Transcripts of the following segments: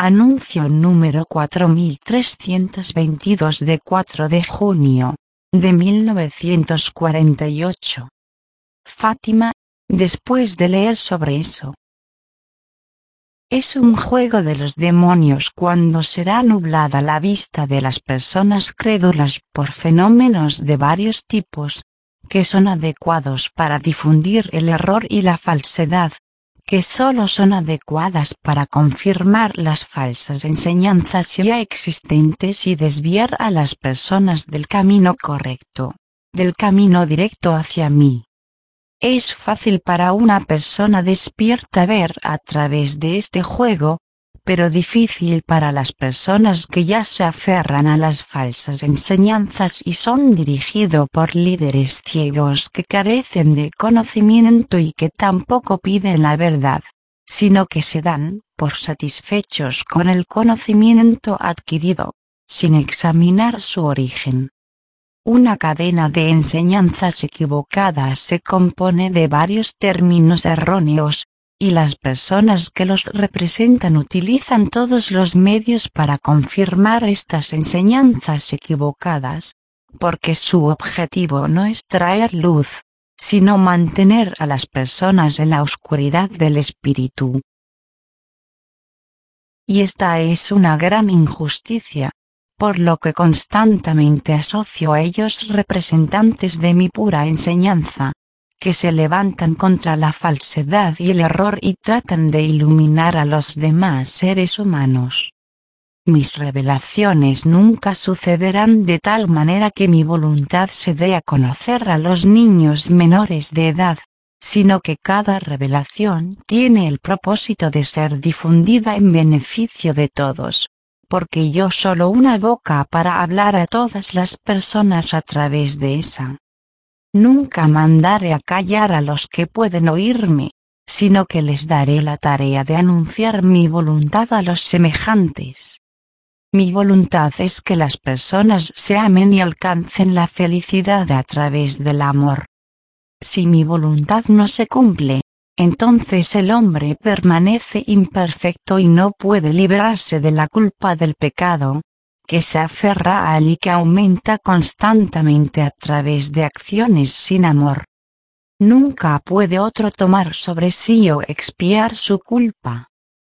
Anuncio número 4322 de 4 de junio de 1948. Fátima, después de leer sobre eso. Es un juego de los demonios cuando será nublada la vista de las personas crédulas por fenómenos de varios tipos, que son adecuados para difundir el error y la falsedad, que solo son adecuadas para confirmar las falsas enseñanzas ya existentes y desviar a las personas del camino correcto, del camino directo hacia mí. Es fácil para una persona despierta ver a través de este juego, pero difícil para las personas que ya se aferran a las falsas enseñanzas y son dirigidos por líderes ciegos que carecen de conocimiento y que tampoco piden la verdad, sino que se dan por satisfechos con el conocimiento adquirido, sin examinar su origen. Una cadena de enseñanzas equivocadas se compone de varios términos erróneos, y las personas que los representan utilizan todos los medios para confirmar estas enseñanzas equivocadas, porque su objetivo no es traer luz, sino mantener a las personas en la oscuridad del espíritu. Y esta es una gran injusticia, por lo que constantemente asocio a ellos representantes de mi pura enseñanza, que se levantan contra la falsedad y el error y tratan de iluminar a los demás seres humanos. Mis revelaciones nunca sucederán de tal manera que mi voluntad se dé a conocer a los niños menores de edad, sino que cada revelación tiene el propósito de ser difundida en beneficio de todos, porque yo solo una boca para hablar a todas las personas a través de esa. Nunca mandaré a callar a los que pueden oírme, sino que les daré la tarea de anunciar mi voluntad a los semejantes. Mi voluntad es que las personas se amen y alcancen la felicidad a través del amor. Si mi voluntad no se cumple, entonces el hombre permanece imperfecto y no puede librarse de la culpa del pecado, que se aferra a él y que aumenta constantemente a través de acciones sin amor. Nunca puede otro tomar sobre sí o expiar su culpa.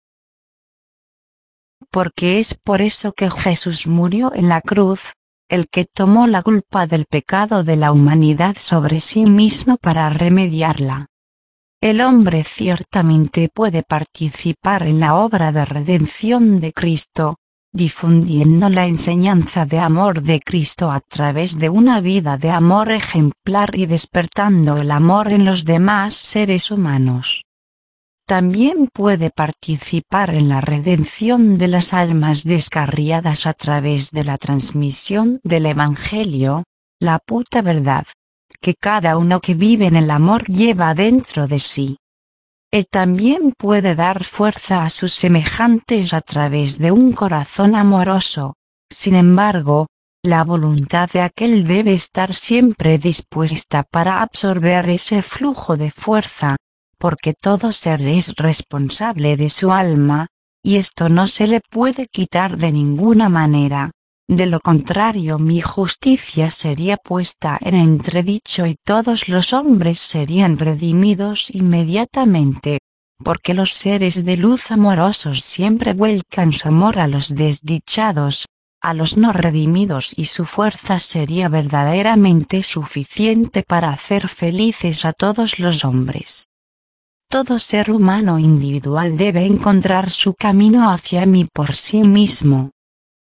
Porque es por eso que Jesús murió en la cruz, el que tomó la culpa del pecado de la humanidad sobre sí mismo para remediarla. El hombre ciertamente puede participar en la obra de redención de Cristo, difundiendo la enseñanza de amor de Cristo a través de una vida de amor ejemplar y despertando el amor en los demás seres humanos. También puede participar en la redención de las almas descarriadas a través de la transmisión del Evangelio, la puta verdad, que cada uno que vive en el amor lleva dentro de sí. Él también puede dar fuerza a sus semejantes a través de un corazón amoroso. Sin embargo, la voluntad de aquel debe estar siempre dispuesta para absorber ese flujo de fuerza, porque todo ser es responsable de su alma, y esto no se le puede quitar de ninguna manera. De lo contrario, mi justicia sería puesta en entredicho y todos los hombres serían redimidos inmediatamente, porque los seres de luz amorosos siempre vuelcan su amor a los desdichados, a los no redimidos, y su fuerza sería verdaderamente suficiente para hacer felices a todos los hombres. Todo ser humano individual debe encontrar su camino hacia mí por sí mismo.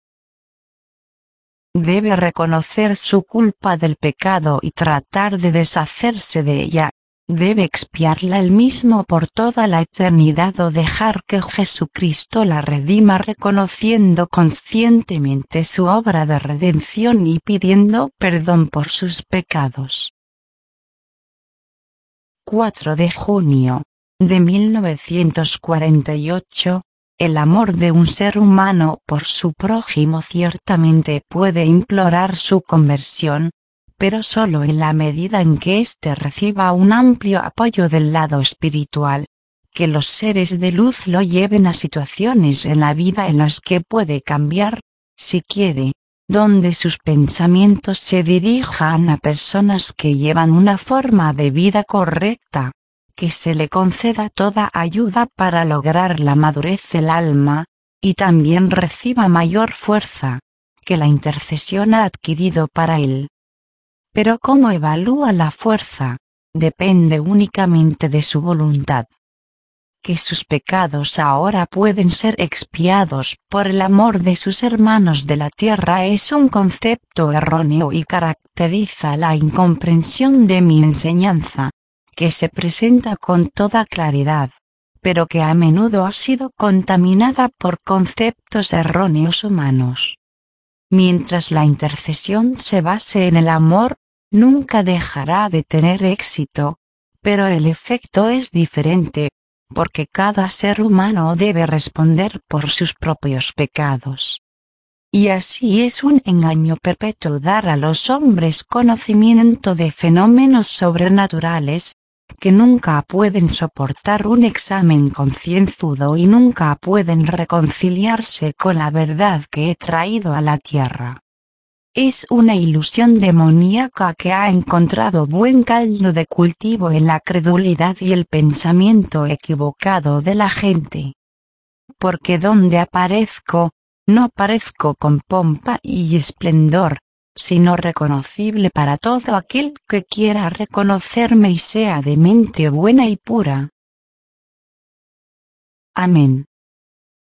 Debe reconocer su culpa del pecado y tratar de deshacerse de ella. Debe expiarla él mismo por toda la eternidad o dejar que Jesucristo la redima reconociendo conscientemente su obra de redención y pidiendo perdón por sus pecados. 4 de junio de 1948. El amor de un ser humano por su prójimo ciertamente puede implorar su conversión, pero solo en la medida en que éste reciba un amplio apoyo del lado espiritual, que los seres de luz lo lleven a situaciones en la vida en las que puede cambiar, si quiere, donde sus pensamientos se dirijan a personas que llevan una forma de vida correcta, que se le conceda toda ayuda para lograr la madurez del alma, y también reciba mayor fuerza que la intercesión ha adquirido para él. Pero cómo evalúa la fuerza, depende únicamente de su voluntad. Que sus pecados ahora pueden ser expiados por el amor de sus hermanos de la tierra es un concepto erróneo y caracteriza la incomprensión de mi enseñanza, que se presenta con toda claridad, pero que a menudo ha sido contaminada por conceptos erróneos humanos. Mientras la intercesión se base en el amor, nunca dejará de tener éxito, pero el efecto es diferente, porque cada ser humano debe responder por sus propios pecados. Y así es un engaño perpetuo dar a los hombres conocimiento de fenómenos sobrenaturales, que nunca pueden soportar un examen concienzudo y nunca pueden reconciliarse con la verdad que he traído a la tierra. Es una ilusión demoníaca que ha encontrado buen caldo de cultivo en la credulidad y el pensamiento equivocado de la gente. Porque donde aparezco, no aparezco con pompa y esplendor, sino reconocible para todo aquel que quiera reconocerme y sea de mente buena y pura. Amén.